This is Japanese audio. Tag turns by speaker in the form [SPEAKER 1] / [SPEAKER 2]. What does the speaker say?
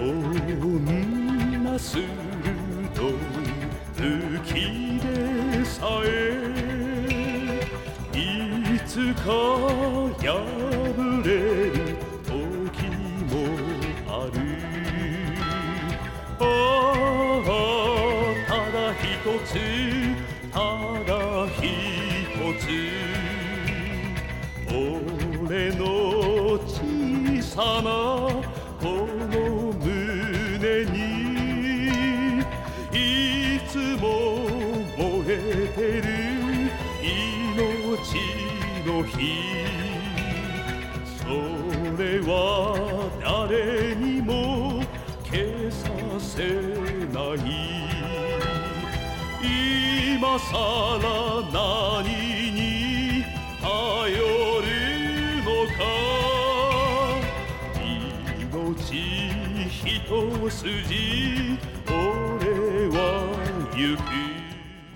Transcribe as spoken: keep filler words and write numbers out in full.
[SPEAKER 1] んな鋭い武器でさえいつか破れる時もある。ああただ一つただ一つ俺の小さなこの胸にいつも燃えてる命の火。それは誰にも消させない。今さら何に頼るのか。命一筋俺は行く。